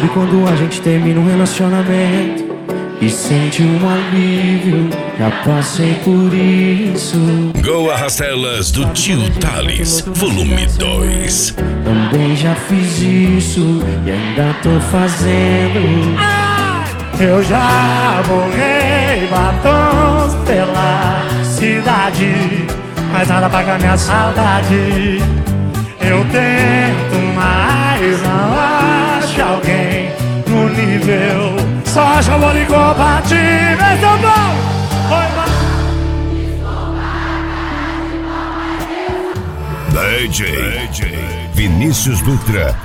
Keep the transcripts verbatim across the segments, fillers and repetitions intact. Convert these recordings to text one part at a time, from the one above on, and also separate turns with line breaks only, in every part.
Sabe quando a gente termina um relacionamento e sente um alívio? Já passei por isso.
Go Arrastelas do Tio Thales, volume dois.
Também já fiz isso e ainda tô fazendo. Eu já borrei batons pela cidade, mas nada apaga minha saudade. Eu tento, mas não acho alguém no nível. Só acho amor incompatível. Então bom,
D J Vinícius Dutra.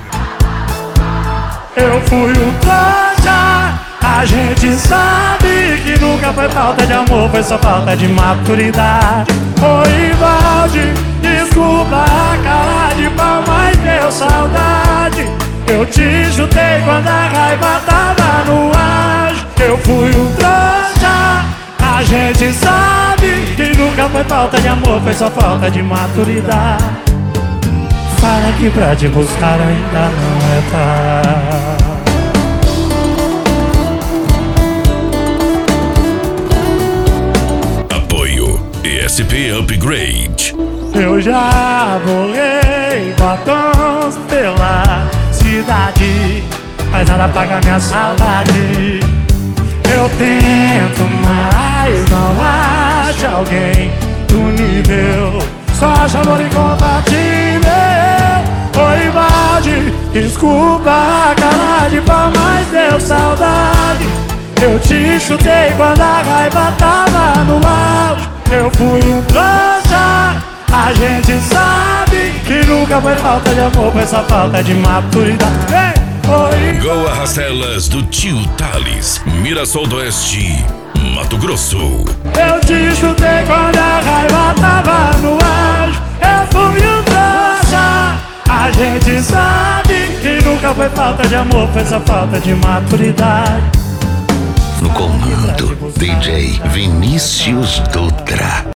eu fui um trouxa. A gente sabe que nunca foi falta de amor, foi só falta de maturidade. Oi, Valde, desculpa a cara de pau, mas deu saudade. Eu te chutei quando a raiva tava no ar. Eu fui um trouxa. A gente sabe que nunca foi falta de amor, foi só falta de maturidade. Fala que pra te buscar ainda não é tarde.
E S P Upgrade.
Eu já borrei batons pela cidade, mas nada apaga minha saudade. Eu tento, mas não acho alguém do nível. Só acho amor incompatível. Oi, Valde, desculpa a cara de pau, mas deu saudade. Eu te chutei quando a raiva tava no auge. Eu fui um trouxa. A gente sabe que nunca foi falta de amor, foi só falta de maturidade. Oi.
Go Arrastelas do Tio Thales, Mirassol do Oeste, Mato Grosso.
Eu te chutei quando a raiva tava no auge. Eu fui um trouxa. A gente sabe que nunca foi falta de amor, foi só falta de maturidade.
No comando, D J Vinícius Dutra.